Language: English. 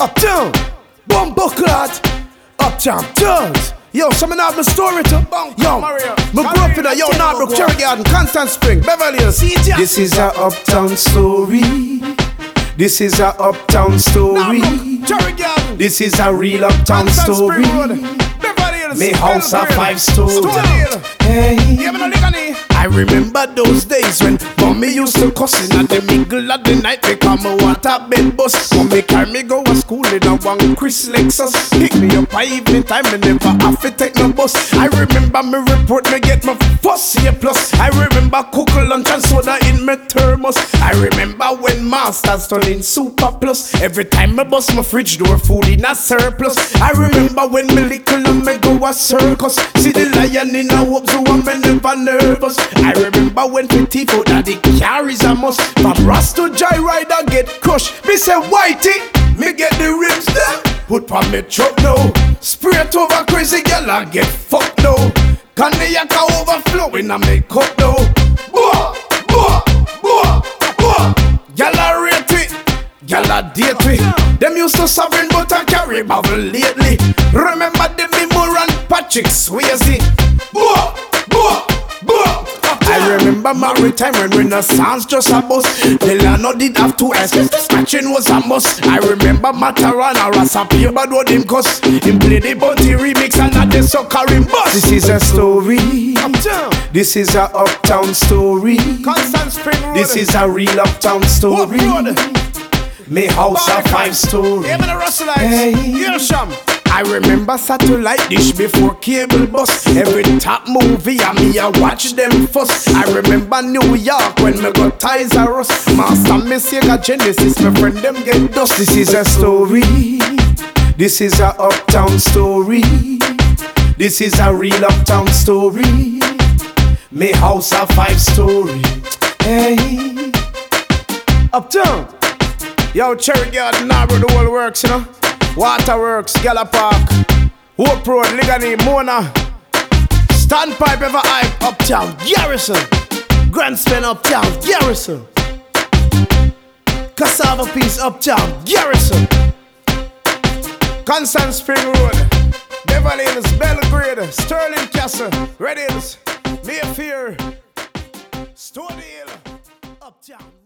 Uptown, Bumbo Clot, Uptown Tugs. Yo, some of my story to yo, me grew up in a Northbrook, Cherry Garden, Constant Spring, Beverly Hills. This is a Uptown story. This is a Uptown story. This is a real Uptown story. Me house a 5-story. Hey. I remember those days when mommy used to cuss in at the middle of the night because me want a bed bus. Mommy carry me go to school in a one Chris Lexus. Pick me up by evening time and never have to take no bus. I remember me report me get my first A+. I remember cook lunch and soda in my thermos. I remember when masters turn in super plus. Every time me bust my fridge door food in a surplus. I remember when me little and me go a circus. See the lion in a hope so I'm never nervous. I remember when petty food that the carries a must. From Ras to Joyrider get crushed. Me say whitey, me get the rims there. Put on me truck now. Spray it over crazy girl I get fucked now. Cognac overflowing and make cup now. Boah, boah, boah, boah. Girl I rate it, girl I date it. Them used to sovereign but I carry bubble lately. Remember them Moore and Patrick Swayze. Boah, boah, boah. I remember maritime when Renaissance just a bus. Delano did have to ask if the scratching was a must. I remember Matarana Rasapi but what him cuss. Him play the Bounty remix and not the suckering bus. This is a story. Uptown. This is a Uptown story. Constant Spring Road. This is a real Uptown story. Me house a 5-story. Hey. I remember satellite dish before cable bus. Every top movie and me I watch them fuss. I remember New York when me got Ties R Us. Master me Sega Genesis, my friend them get dust. This is a story. This is a Uptown story. This is a real Uptown story. Me house a 5-story. Hey. Uptown. Yo, Cherry Garden, Narrow, the whole works, you know. Waterworks, Gala Park, Hope Road, Ligani, Mona, Standpipe, Ever Hype, Uptown, Garrison, Grand Spin, Uptown, Garrison, Cassava Piece, Uptown, Garrison, Constant Spring Road, Beverly Hills, Belgrade, Sterling Castle, Red Hills, Mayfair, Stony Hill, Uptown.